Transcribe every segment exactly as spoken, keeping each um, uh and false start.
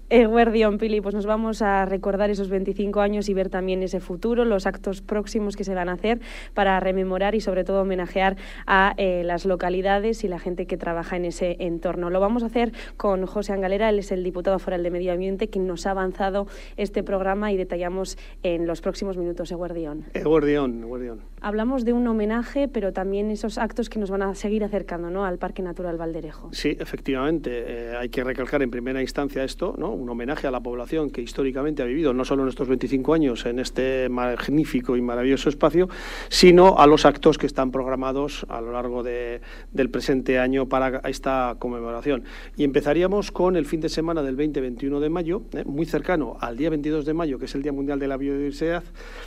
Eguerdión, Pili, pues nos vamos a recordar esos veinticinco años y ver también ese futuro, los actos próximos que se van a hacer para rememorar y sobre todo homenajear a eh, las localidades y la gente que trabaja en ese entorno. Lo vamos a hacer con José Angalera, él es el diputado foral de Medio Ambiente, quien nos ha avanzado este programa y detallamos en los próximos minutos. Eguerdión. Eguerdión, Eguerdión. Hablamos de un homenaje, pero también esos actos que nos van a seguir acercando, ¿no?, al Parque Natural Valderejo. Sí, efectivamente. Eh, hay que recalcar en primera instancia esto, ¿no?, un homenaje a la población que históricamente ha vivido no solo en estos veinticinco años en este magnífico y maravilloso espacio, sino a los actos que están programados a lo largo de, del presente año para esta conmemoración. Y empezaríamos con el fin de semana del veinte veintiuno de mayo, eh, muy cercano al día veintidós de mayo, que es el Día Mundial de la Biodiversidad,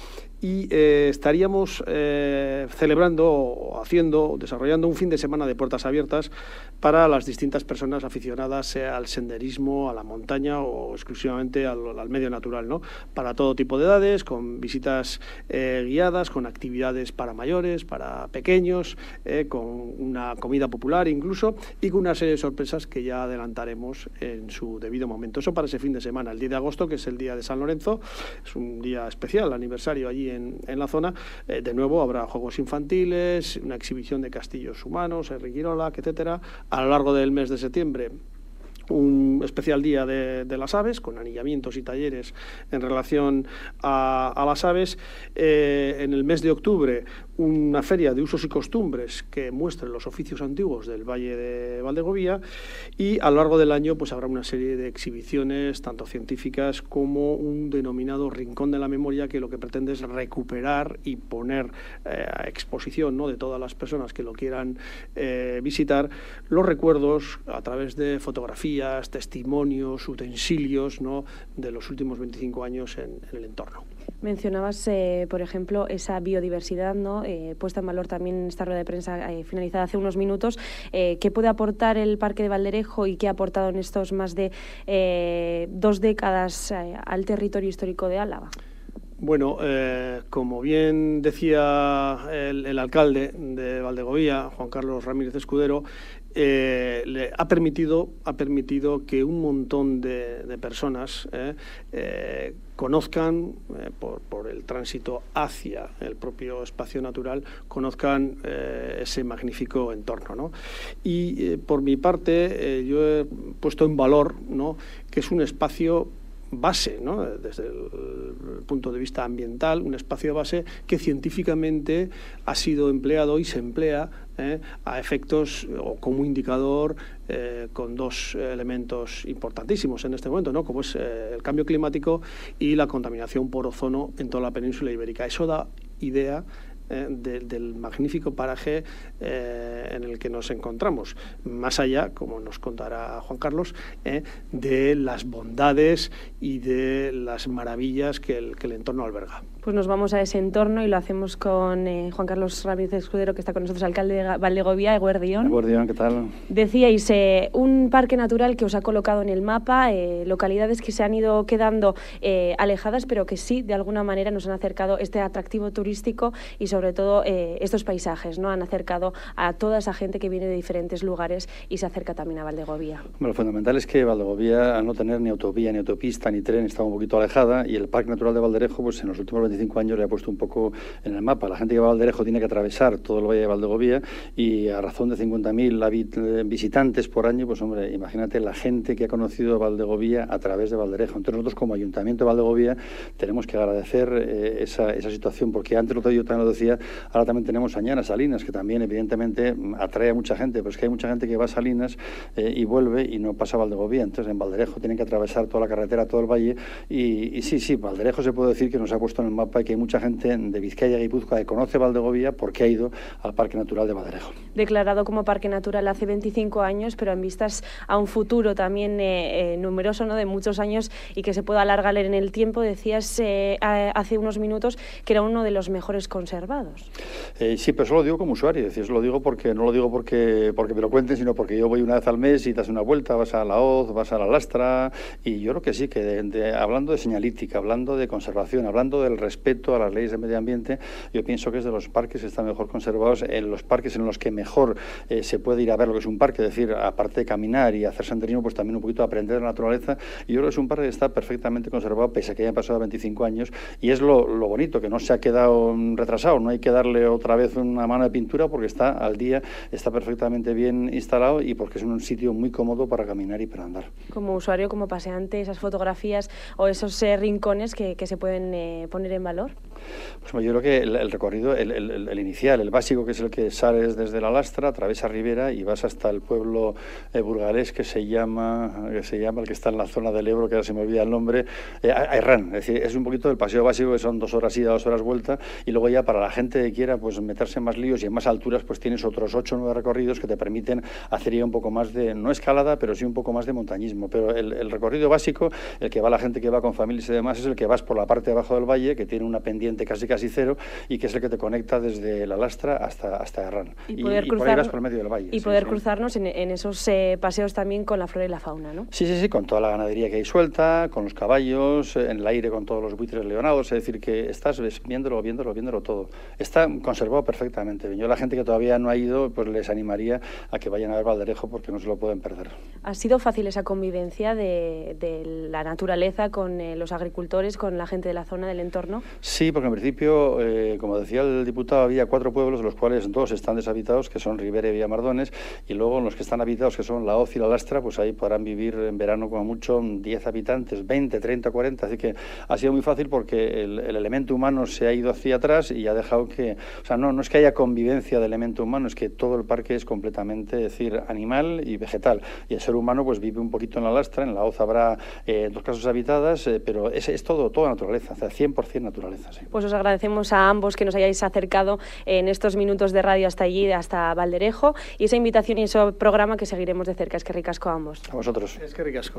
y eh, estaríamos eh, celebrando o haciendo, desarrollando un fin de semana de puertas abiertas para las distintas personas aficionadas, sea al senderismo, a la montaña o exclusivamente al, al medio natural, ¿no? Para todo tipo de edades, con visitas eh, guiadas, con actividades para mayores, para pequeños, eh, con una comida popular incluso, y con una serie de sorpresas que ya adelantaremos en su debido momento. Eso para ese fin de semana. El diez de agosto, que es el día de San Lorenzo, es un día especial, aniversario allí En, en la zona. Eh, de nuevo habrá juegos infantiles, una exhibición de castillos humanos, Herriquirola, etcétera. A lo largo del mes de septiembre, un especial día de, de las aves, con anillamientos y talleres en relación a, a las aves. Eh, en el mes de octubre, una feria de usos y costumbres que muestre los oficios antiguos del Valle de Valdegovía, y a lo largo del año pues habrá una serie de exhibiciones, tanto científicas como un denominado Rincón de la Memoria, que lo que pretende es recuperar y poner eh, a exposición, ¿no?, de todas las personas que lo quieran eh, visitar, los recuerdos a través de fotografías, testimonios, utensilios, ¿no?, de los últimos veinticinco años en, en el entorno. Mencionabas, eh, por ejemplo, esa biodiversidad, ¿no?, eh, puesta en valor también en esta rueda de prensa eh, finalizada hace unos minutos. Eh, ¿Qué puede aportar el Parque de Valderejo y qué ha aportado en estos más de eh, dos décadas eh, al territorio histórico de Álava? Bueno, eh, como bien decía el, el alcalde de Valdegovía, Juan Carlos Ramírez Escudero, eh, le ha permitido, ha permitido que un montón de, de personas eh, eh, conozcan, eh, por, por el tránsito hacia el propio espacio natural, conozcan eh, ese magnífico entorno, ¿no? Y eh, por mi parte, eh, yo he puesto en valor, ¿no?, que es un espacio base, ¿no?, desde el punto de vista ambiental, un espacio base que científicamente ha sido empleado y se emplea eh, a efectos o como indicador eh, con dos elementos importantísimos en este momento, ¿no?, como es eh, el cambio climático y la contaminación por ozono en toda la península ibérica. Eso da idea Eh, de, del magnífico paraje eh, en el que nos encontramos, más allá, como nos contará Juan Carlos, eh, de las bondades y de las maravillas que el, que el entorno alberga. Pues nos vamos a ese entorno y lo hacemos con eh, Juan Carlos Ramírez Escudero, que está con nosotros, alcalde de Valdegovía. Eguerdión. Eguerdión, ¿qué tal? Decíais, eh, un parque natural que os ha colocado en el mapa, eh, localidades que se han ido quedando eh, alejadas, pero que sí, de alguna manera, nos han acercado este atractivo turístico y, sobre todo, eh, estos paisajes, ¿no? Han acercado a toda esa gente que viene de diferentes lugares y se acerca también a Valdegovía. Bueno, lo fundamental es que Valdegovía, al no tener ni autovía, ni autopista, ni tren, estaba un poquito alejada, y el Parque Natural de Valderejo, pues en los últimos veinticinco años le ha puesto un poco en el mapa. La gente que va a Valderejo tiene que atravesar todo el Valle de Valdegovía, y a razón de cincuenta mil visitantes por año, pues hombre, imagínate la gente que ha conocido Valdegovía a través de Valderejo. Entonces nosotros, como Ayuntamiento de Valdegovía, tenemos que agradecer eh, esa, esa situación, porque antes lo yo también lo decía, ahora también tenemos Añana, Salinas, que también evidentemente atrae a mucha gente, pero es que hay mucha gente que va a Salinas eh, y vuelve y no pasa a Valdegovía. Entonces en Valderejo tienen que atravesar toda la carretera, todo el valle, y, y sí, sí, Valderejo se puede decir que nos ha puesto en el mapa y que hay mucha gente de Vizcaya y Guipúzcoa que conoce Valdegovía porque ha ido al Parque Natural de Valderejo. Declarado como Parque Natural hace veinticinco años, pero en vistas a un futuro también eh, eh, numeroso, ¿no?, de muchos años y que se pueda alargar en el tiempo. Decías eh, hace unos minutos que era uno de los mejores conservados. Eh, sí, pero eso lo digo como usuario, es decir, eso lo digo porque no lo digo porque, porque me lo cuenten, sino porque yo voy una vez al mes y das una vuelta, vas a la Hoz, vas a la Lastra, y yo creo que sí, que de, de, hablando de señalítica, hablando de conservación, hablando del respeto respeto a las leyes de medio ambiente, yo pienso que es de los parques que están mejor conservados, en los parques en los que mejor eh, se puede ir a ver lo que es un parque, es decir, aparte de caminar y hacer senderismo, pues también un poquito aprender de la naturaleza, y yo creo que es un parque que está perfectamente conservado, pese a que hayan pasado veinticinco años, y es lo, lo bonito, que no se ha quedado retrasado, no hay que darle otra vez una mano de pintura porque está al día, está perfectamente bien instalado y porque es un sitio muy cómodo para caminar y para andar. Como usuario, como paseante, esas fotografías o esos eh, rincones que, que se pueden eh, poner en valor. Pues yo creo que el, el recorrido, el, el, el inicial, el básico, que es el que sales desde la Lastra, atraviesa Ribera y vas hasta el pueblo eh, burgalés que se llama, que se llama el que está en la zona del Ebro, que ahora se me olvida el nombre, eh, Airrán. Es decir, es un poquito del paseo básico, que son dos horas ida, dos horas vuelta, y luego ya para la gente que quiera pues meterse en más líos y en más alturas, pues tienes otros ocho o nueve recorridos que te permiten hacer ya un poco más de, no escalada, pero sí un poco más de montañismo. Pero el, el recorrido básico, el que va la gente que va con familias y demás, es el que vas por la parte de abajo del valle, que tiene una pendiente casi casi cero y que es el que te conecta desde la Lastra hasta, hasta Herrán. Y, poder y, cruzar, y por ahí vas por el medio del valle. Y sí, poder sí. cruzarnos en, en esos eh, paseos también con la flora y la fauna, ¿no? Sí, sí, sí, con toda la ganadería que hay suelta, con los caballos, en el aire con todos los buitres leonados, es decir, que estás viéndolo, viéndolo, viéndolo todo. Está conservado perfectamente bien. Yo a la gente que todavía no ha ido, pues les animaría a que vayan a ver Valderejo porque no se lo pueden perder. ¿Ha sido fácil esa convivencia de, de la naturaleza con eh, los agricultores, con la gente de la zona, del entorno? Sí, porque en principio, eh, como decía el diputado, había cuatro pueblos, de los cuales dos están deshabitados, que son Ribera y Villamardones, y luego los que están habitados, que son La Hoz y La Lastra, pues ahí podrán vivir en verano como mucho diez habitantes, veinte, treinta, cuarenta, así que ha sido muy fácil porque el, el elemento humano se ha ido hacia atrás y ha dejado que, o sea, no, no es que haya convivencia de elemento humano, es que todo el parque es completamente, es decir, animal y vegetal, y el ser humano pues vive un poquito en La Lastra, en La Hoz habrá eh, dos casas habitadas, eh, pero es, es todo, toda naturaleza, o sea, cien por cien naturaleza. Sí. Pues os agradecemos a ambos que nos hayáis acercado en estos minutos de radio hasta allí, hasta Valderejo, y esa invitación y ese programa que seguiremos de cerca. Es que ricasco a ambos. A vosotros. Es que ricasco.